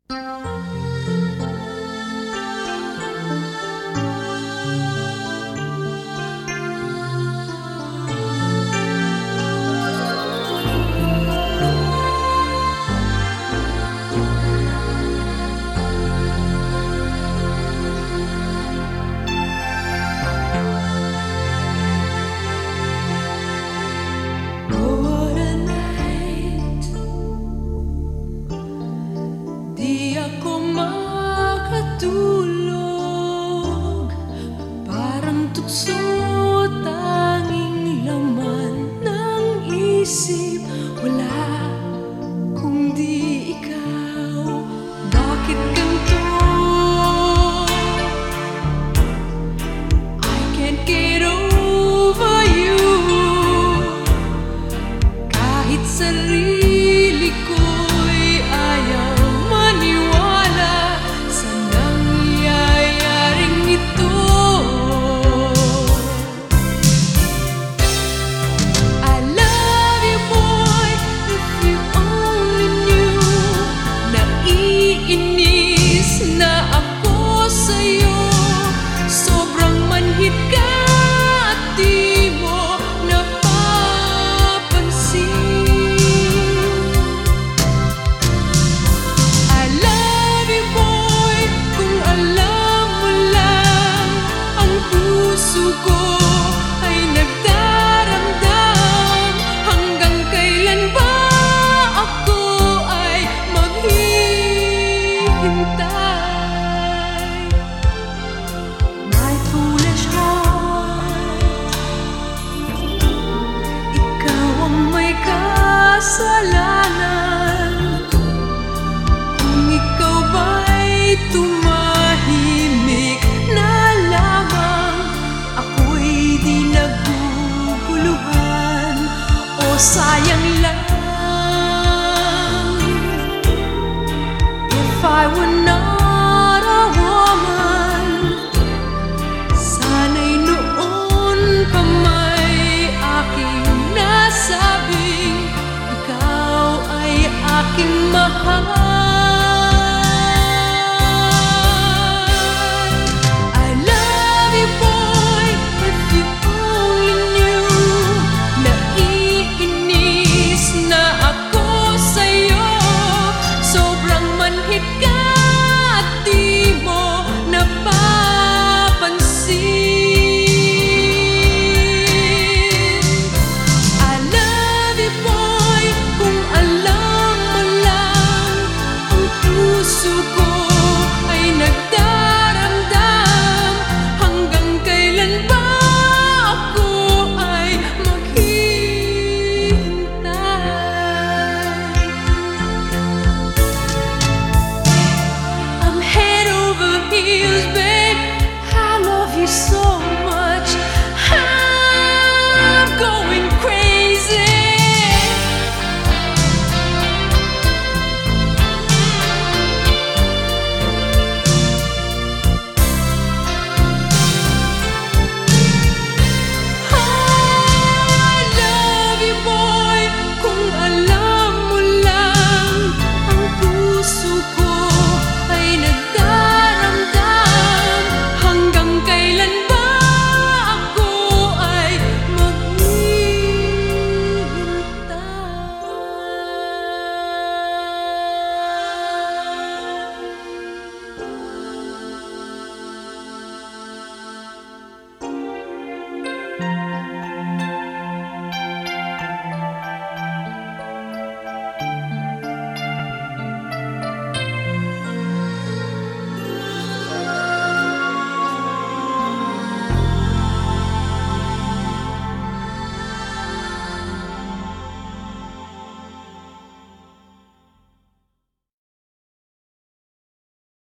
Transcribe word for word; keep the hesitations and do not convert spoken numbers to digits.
Tulog, parang tukso, tanging laman ng isip, wala kundi ikaw. Bakit ganito? I can't get over you. Kahit sarili ko'y ayaw maniwala sa nangyayaring ito. I love you, boy, if you only knew. Naiinis na ako sa'yo, sobrang manhid ka at di mo napapansin. I love you, boy, kung alam mo lang, ang puso ko ay nagdaramdam. Hanggang kailan ba ako ay maghihintay? My foolish heart, ikaw ang may kasalanan. Kung ikaw ba'y tumahimik na lamang, ako'y di naguguluhan. O sayang lang, if I were not a woman, sana'y noon pa may aking nasabing ikaw ay aking mahal. I love you, boy, if you only knew. Naiinis na ako sa'yo, sobrang manhid ka at di mo napapansin. I love you, boy, kung alam mo lang, ang puso ko